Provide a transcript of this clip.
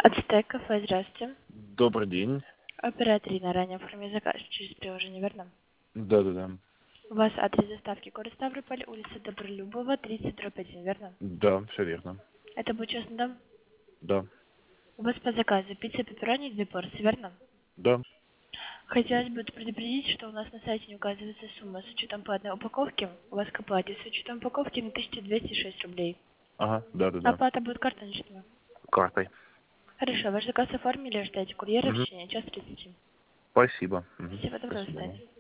Ацтек кафе, здравствуйте. Добрый день. Оператор Ирина, ранее оформили заказ через приложение, верно? Да-да-да. У вас адрес доставки город Ставрополь, улица Добролюбова, 30/1, верно? Да, все верно. Это будет честно, да? Да. У вас по заказу пицца, пепперони, 2 порции, верно? Да. Хотелось бы предупредить, что у нас на сайте не указывается сумма с учетом по одной упаковке. У вас к оплате с учетом упаковки на 1206 рублей. Ага, да-да-да. Оплата будет карточная. Картой. Хорошо, ваш заказ оформили, ждете курьера в Мгм. течение часа 30. Спасибо. Мгм. Всего доброго, до Спасибо. свидания.